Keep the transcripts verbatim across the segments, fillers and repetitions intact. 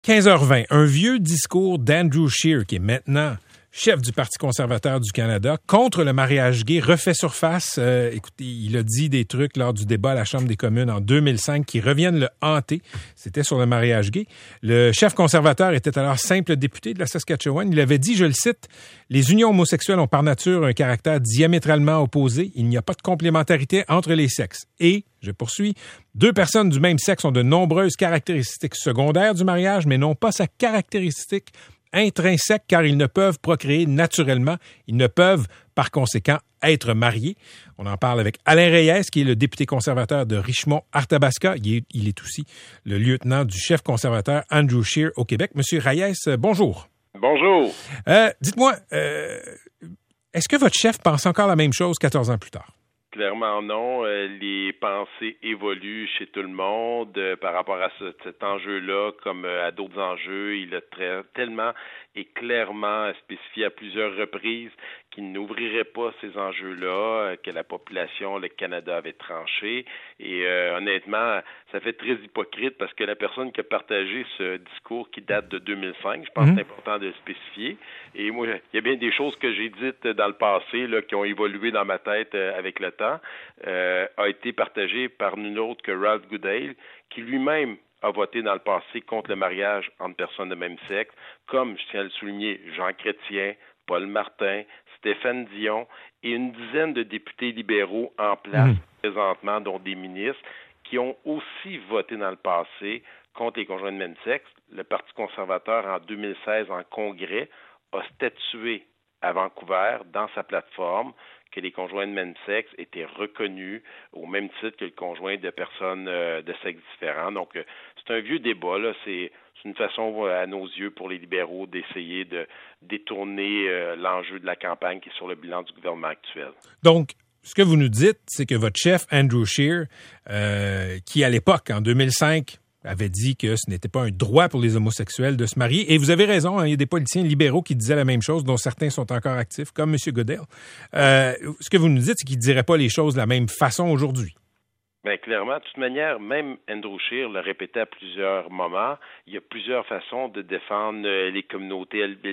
quinze heures vingt, un vieux discours d'Andrew Scheer, qui est maintenant chef du Parti conservateur du Canada, contre le mariage gay, refait surface. Euh, écoutez, il a dit des trucs lors du débat à la Chambre des communes en deux mille cinq qui reviennent le hanter. C'était sur le mariage gay. Le chef conservateur était alors simple député de la Saskatchewan. Il avait dit, je le cite, « Les unions homosexuelles ont par nature un caractère diamétralement opposé. Il n'y a pas de complémentarité entre les sexes. Et, je poursuis, deux personnes du même sexe ont de nombreuses caractéristiques secondaires du mariage, mais non pas sa caractéristique intrinsèque, car ils ne peuvent procréer naturellement. Ils ne peuvent, par conséquent, être mariés. » On en parle avec Alain Reyes, qui est le député conservateur de Richmond-Arthabasca. Il est, il est aussi le lieutenant du chef conservateur Andrew Scheer au Québec. Monsieur Reyes, bonjour. Bonjour. Euh, dites-moi, euh, est-ce que votre chef pense encore la même chose quatorze ans plus tard? Clairement non. Euh, les pensées évoluent chez tout le monde euh, par rapport à ce, cet enjeu-là, comme euh, à d'autres enjeux. Il a très, tellement et clairement spécifié à plusieurs reprises qu'il n'ouvrirait pas ces enjeux-là, euh, que la population, le Canada avait tranché. Et euh, honnêtement, ça fait très hypocrite parce que la personne qui a partagé ce discours qui date de deux mille cinq, je pense mmh. que c'est important de le spécifier. Et moi, il y a bien des choses que j'ai dites dans le passé là, qui ont évolué dans ma tête euh, avec le temps, euh, a été partagé par nul autre que Ralph Goodale, qui lui-même a voté dans le passé contre le mariage entre personnes de même sexe, comme, je tiens à le souligner, Jean Chrétien, Paul Martin, Stéphane Dion et une dizaine de députés libéraux en place mmh. présentement, dont des ministres, qui ont aussi voté dans le passé contre les conjoints de même sexe. Le Parti conservateur, en deux mille seize, en congrès, a statué à Vancouver, dans sa plateforme, que les conjoints de même sexe étaient reconnus au même titre que le conjoint de personnes euh, de sexe différents. Donc, euh, c'est un vieux débat, là. C'est, c'est une façon, à nos yeux, pour les libéraux d'essayer de détourner euh, l'enjeu de la campagne qui est sur le bilan du gouvernement actuel. Donc, ce que vous nous dites, c'est que votre chef, Andrew Scheer, euh, qui à l'époque, en deux mille cinq, avait dit que ce n'était pas un droit pour les homosexuels de se marier. Et vous avez raison, hein, il y a des politiciens libéraux qui disaient la même chose, dont certains sont encore actifs, comme M. Goodale. Euh, ce que vous nous dites, c'est qu'ils ne diraient pas les choses de la même façon aujourd'hui. Bien, clairement, de toute manière, même Andrew Scheer le répétait à plusieurs moments, il y a plusieurs façons de défendre les communautés L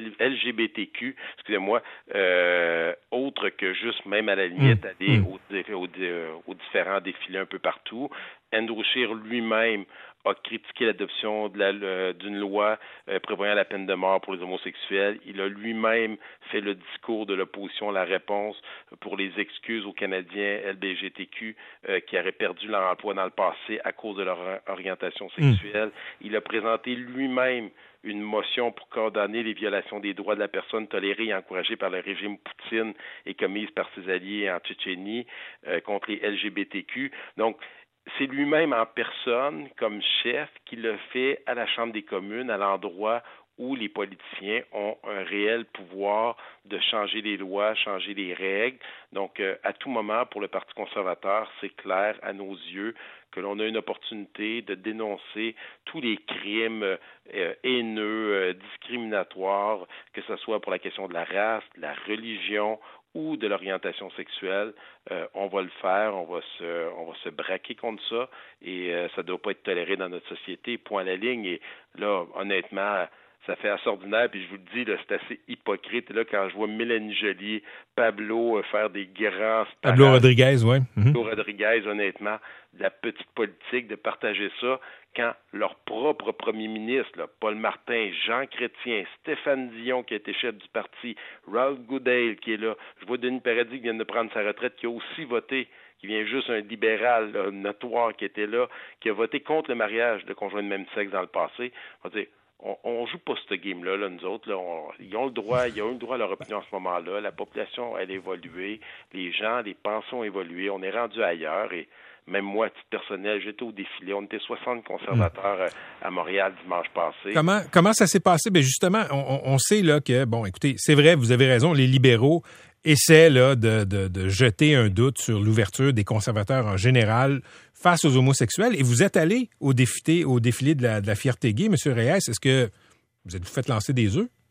G B T Q, excusez-moi, euh, autre que juste même à la limite mmh. aller mmh. aux, aux, aux différents défilés un peu partout. Andrew Scheer lui-même a critiqué l'adoption de la, euh, d'une loi euh, prévoyant la peine de mort pour les homosexuels. Il a lui-même fait le discours de l'opposition à la réponse pour les excuses aux Canadiens L G B T Q euh, qui auraient perdu leur emploi dans le passé à cause de leur orientation sexuelle. Mmh. Il a présenté lui-même une motion pour condamner les violations des droits de la personne tolérées et encouragées par le régime Poutine et commises par ses alliés en Tchétchénie euh, contre les L G B T Q. Donc, c'est lui-même en personne, comme chef, qui le fait à la Chambre des communes, à l'endroit où les politiciens ont un réel pouvoir de changer les lois, changer les règles. Donc, euh, à tout moment, pour le Parti conservateur, c'est clair à nos yeux que l'on a une opportunité de dénoncer tous les crimes euh, haineux, euh, discriminatoires, que ce soit pour la question de la race, de la religion ou de l'orientation sexuelle. Euh, on va le faire, on va se, on va se braquer contre ça et euh, ça ne doit pas être toléré dans notre société, point à la ligne. Et là, honnêtement, ça fait assez ordinaire, puis je vous le dis, là, c'est assez hypocrite. Là, quand je vois Mélanie Joly, Pablo euh, faire des grands... Pablo parages, Rodriguez, oui. Mm-hmm. Pablo Rodriguez, honnêtement, de la petite politique, de partager ça, quand leur propre premier ministre, là, Paul Martin, Jean Chrétien, Stéphane Dion, qui a été chef du parti, Ralph Goodale, qui est là, je vois Denis Paradis qui vient de prendre sa retraite, qui a aussi voté, qui vient juste un libéral là, notoire qui était là, qui a voté contre le mariage de conjoints de même sexe dans le passé. On va dire, On, on joue pas ce game-là, là, nous autres. Là, on, ils ont le droit, ils ont eu le droit à leur opinion à ce moment-là. La population, elle a évolué. Les gens, les pensées ont évolué. On est rendu ailleurs. Et même moi, à titre personnel, j'étais au défilé. On était soixante conservateurs mmh. à Montréal dimanche passé. Comment, comment ça s'est passé? Bien, justement, on, on sait là que, bon, écoutez, c'est vrai, vous avez raison, les libéraux essaient là, de, de, de jeter un doute sur l'ouverture des conservateurs en général face aux homosexuels. Et vous êtes allé au défilé, au défilé de la, de la fierté gay, M. Reyes. Est-ce que vous êtes vous fait lancer des œufs?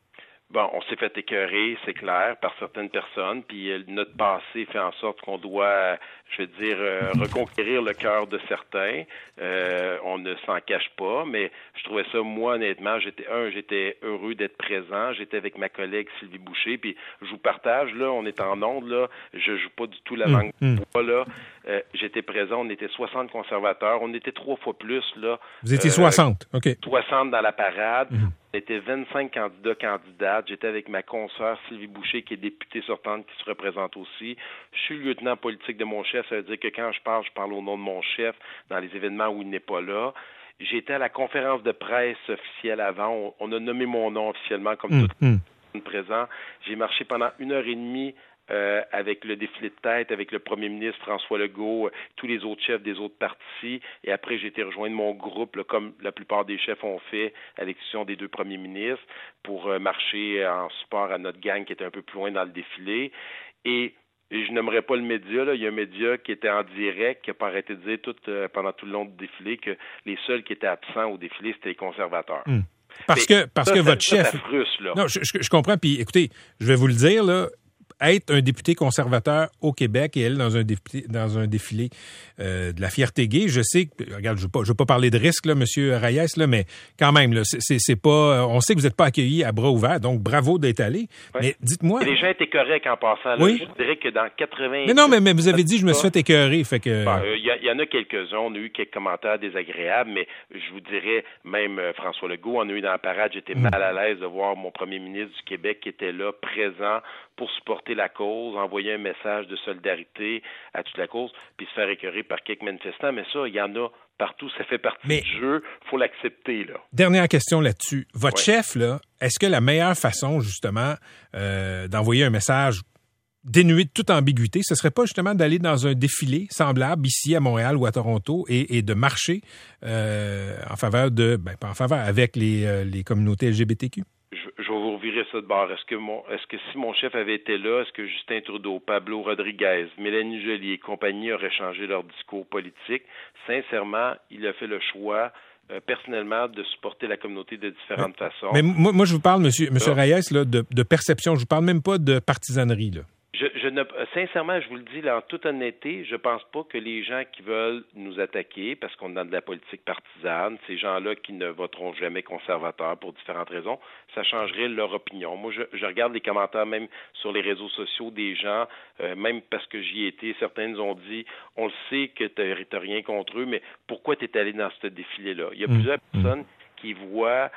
Bon, on s'est fait écœurer, c'est clair, par certaines personnes, puis euh, notre passé fait en sorte qu'on doit, je veux dire, euh, reconquérir le cœur de certains. Euh, on ne s'en cache pas, mais je trouvais ça, moi, honnêtement, j'étais, un, j'étais heureux d'être présent, j'étais avec ma collègue Sylvie Boucher, puis je vous partage, là, on est en onde, là, je joue pas du tout la langue mmh, de bois, là. Euh, j'étais présent, on était soixante conservateurs, on était trois fois plus, là. Vous étiez euh, soixante, OK. soixante dans la parade. Mmh. On était vingt-cinq candidats, candidates. J'étais avec ma consoeur Sylvie Boucher, qui est députée sortante, qui se représente aussi. Je suis le lieutenant politique de mon chef. Ça veut dire que quand je parle, je parle au nom de mon chef dans les événements où il n'est pas là. J'étais à la conférence de presse officielle avant. On, on a nommé mon nom officiellement comme mmh, tout mmh. présent. J'ai marché pendant une heure et demie Euh, avec le défilé de tête, avec le premier ministre François Legault, euh, tous les autres chefs des autres partis. Et après, j'ai été rejoindre mon groupe, là, comme la plupart des chefs ont fait à l'exécution des deux premiers ministres, pour euh, marcher en support à notre gang qui était un peu plus loin dans le défilé. Et Et je n'aimerais pas le média, là. Il y a un média qui était en direct, qui n'a pas arrêté de dire tout, euh, pendant tout le long du défilé que les seuls qui étaient absents au défilé, c'était les conservateurs. Mmh. Parce que, parce ça, que ça, votre ça, chef... Ça frustre, là. Non, je, je, je comprends. Puis écoutez, je vais vous le dire, là. Être un député conservateur au Québec et elle dans un défilé, dans un défilé euh, de la fierté gay, je sais que, regarde, je ne veux, veux pas parler de risque, là, Monsieur Reyes, là, mais quand même, là, c'est, c'est, c'est pas, on sait que vous n'êtes pas accueilli à bras ouverts, donc bravo d'être allé. Ouais. Mais dites-moi. Et les gens étaient corrects en passant. Là. Oui. Je dirais que dans quatre-vingts. Mais non, mais, mais vous avez dit, je me suis fait écœurer, fait que. Il bon, euh, y, y en a quelques-uns, on a eu quelques commentaires désagréables, mais je vous dirais, même euh, François Legault, on a eu dans la parade, j'étais mmh. mal à l'aise de voir mon premier ministre du Québec qui était là, présent, pour supporter la cause, envoyer un message de solidarité à toute la cause, puis se faire écœurer par quelques manifestants. Mais ça, il y en a partout, ça fait partie Mais, du jeu, il faut l'accepter, là. Dernière question là-dessus. Votre ouais. chef, là, est-ce que la meilleure façon, justement, euh, d'envoyer un message dénué de toute ambiguïté, ce serait pas justement d'aller dans un défilé semblable ici à Montréal ou à Toronto et, et de marcher euh, en faveur de, ben pas en faveur, avec les, euh, les communautés L G B T Q? Je, je vais vous revirer ça de bord. Est-ce que mon, est-ce que si mon chef avait été là, est-ce que Justin Trudeau, Pablo Rodriguez, Mélanie Joly et compagnie auraient changé leur discours politique? Sincèrement, il a fait le choix euh, personnellement de supporter la communauté de différentes mais, façons. Mais moi, moi, je vous parle, monsieur, monsieur Reyes, là, de, de perception. Je vous parle même pas de partisanerie, là. Je, je ne, sincèrement, je vous le dis là, en toute honnêteté, je pense pas que les gens qui veulent nous attaquer, parce qu'on est dans de la politique partisane, ces gens-là qui ne voteront jamais conservateurs pour différentes raisons, ça changerait leur opinion. Moi, je, je regarde les commentaires même sur les réseaux sociaux des gens, euh, même parce que j'y ai été, certains nous ont dit, on le sait que tu n'as rien contre eux, mais pourquoi tu es allé dans ce défilé-là? Il y a mmh. plusieurs personnes qui voient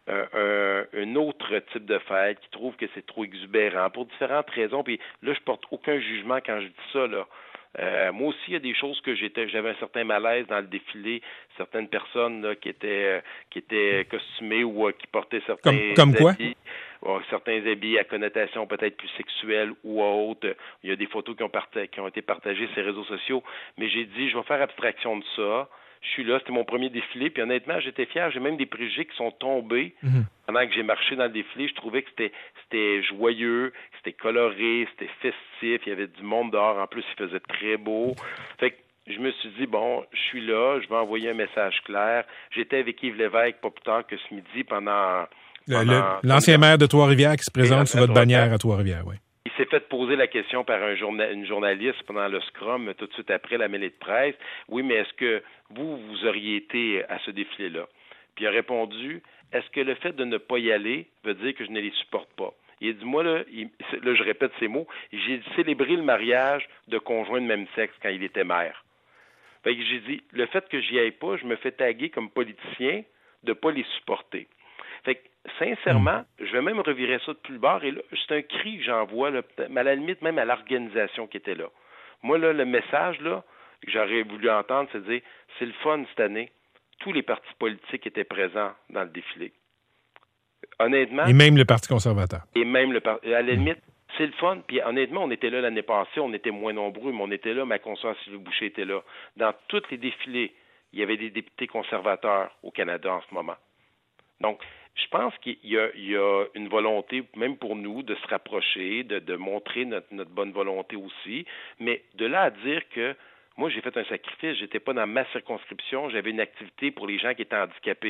Un, un, un autre type de fête, qui trouve que c'est trop exubérant pour différentes raisons. Puis là, je porte aucun jugement quand je dis ça, là. Euh, moi aussi, il y a des choses que j'étais, j'avais un certain malaise dans le défilé, certaines personnes là, qui étaient qui étaient costumées ou euh, qui portaient certains comme, comme habits, quoi? certains habits à connotation peut-être plus sexuelle ou autre. Il y a des photos qui ont, partagé, qui ont été partagées sur les réseaux sociaux, mais j'ai dit, je vais faire abstraction de ça. Je suis là, c'était mon premier défilé, puis honnêtement, j'étais fier. J'ai même des préjugés qui sont tombés mmh. pendant que j'ai marché dans le défilé. Je trouvais que c'était, c'était joyeux, que c'était coloré, c'était festif. Il y avait du monde dehors. En plus, il faisait très beau. Fait que je me suis dit, bon, je suis là, je vais envoyer un message clair. J'étais avec Yves Lévesque pas plus tard que ce midi pendant... Le, pendant le, l'ancien maire de Trois-Rivières qui se présente sous votre bannière à Trois-Rivières, oui. Il s'est fait poser la question par un journa- une journaliste pendant le scrum, tout de suite après la mêlée de presse. Oui, mais est-ce que vous, vous auriez été à ce défilé-là? Puis il a répondu, est-ce que le fait de ne pas y aller veut dire que je ne les supporte pas? Il a dit, moi, là, il, là je répète ces mots, j'ai célébré le mariage de conjoints de même sexe quand il était maire. Fait que j'ai dit, le fait que j'y aille pas, je me fais taguer comme politicien de ne pas les supporter. Fait que, sincèrement, je vais même revirer ça de plus bas. Et là, c'est un cri que j'envoie, là, à la limite même à l'organisation qui était là. Moi, là, le message là, que j'aurais voulu entendre, c'est de dire, c'est le fun cette année. Tous les partis politiques étaient présents dans le défilé. Honnêtement. Et même le Parti conservateur. Et même le Parti. À la limite, c'est le fun. Puis honnêtement, on était là l'année passée, on était moins nombreux, mais on était là, ma consoeur Sylvie Boucher était là. Dans tous les défilés, il y avait des députés conservateurs au Canada en ce moment. Donc, je pense qu'il y a, il y a une volonté, même pour nous, de se rapprocher, de, de montrer notre, notre bonne volonté aussi, mais de là à dire que moi, j'ai fait un sacrifice, j'étais pas dans ma circonscription, j'avais une activité pour les gens qui étaient handicapés.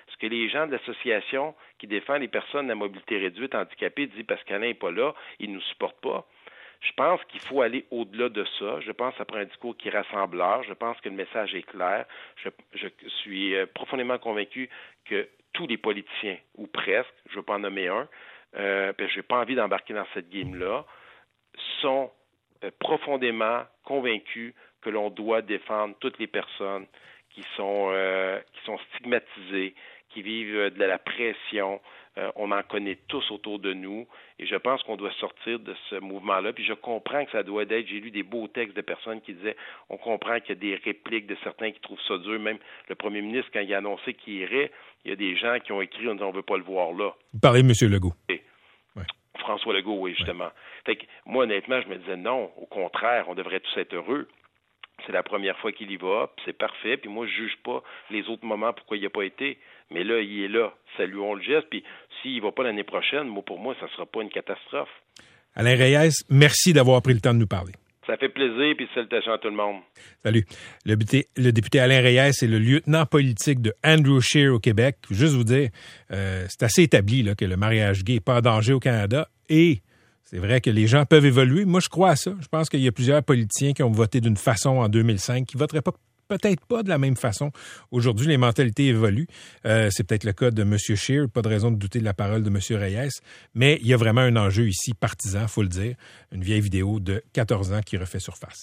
ce que les gens de l'association qui défend les personnes à mobilité réduite handicapées disent parce qu'Alain n'est pas là, il ne nous supporte pas. Je pense qu'il faut aller au-delà de ça. Je pense que ça prend un discours qui est rassembleur. Je pense que le message est clair. Je, je suis profondément convaincu que tous les politiciens, ou presque, je ne veux pas en nommer un, euh, parce que je n'ai pas envie d'embarquer dans cette game-là, sont euh, profondément convaincus que l'on doit défendre toutes les personnes qui sont, euh, qui sont stigmatisées, qui vivent de la pression. Euh, on en connaît tous autour de nous et je pense qu'on doit sortir de ce mouvement-là. Puis je comprends que ça doit être, j'ai lu des beaux textes de personnes qui disaient, on comprend qu'il y a des répliques de certains qui trouvent ça dur. Même le premier ministre, quand il a annoncé qu'il irait, il y a des gens qui ont écrit en disant, on ne veut pas le voir là. Vous parlez de M. Legault. Et, ouais. François Legault, oui, justement. Ouais. Fait que moi, honnêtement, je me disais, non, au contraire, on devrait tous être heureux. C'est la première fois qu'il y va, puis c'est parfait. Puis moi, je juge pas les autres moments pourquoi il n'y a pas été. Mais là, il est là. Saluons le geste. Puis s'il ne va pas l'année prochaine, moi, pour moi, ça ne sera pas une catastrophe. Alain Reyes, merci d'avoir pris le temps de nous parler. Ça fait plaisir, puis salutations à tout le monde. Salut. Le député, le député Alain Reyes est le lieutenant politique de Andrew Scheer au Québec. Juste vous dire, euh, c'est assez établi là, que le mariage gay n'est pas en danger au Canada et c'est vrai que les gens peuvent évoluer. Moi, je crois à ça. Je pense qu'il y a plusieurs politiciens qui ont voté d'une façon en deux mille cinq, qui ne voteraient pas, peut-être pas de la même façon. Aujourd'hui, les mentalités évoluent. Euh, c'est peut-être le cas de M. Scheer. Pas de raison de douter de la parole de M. Reyes. Mais il y a vraiment un enjeu ici partisan, il faut le dire. Une vieille vidéo de quatorze ans qui refait surface.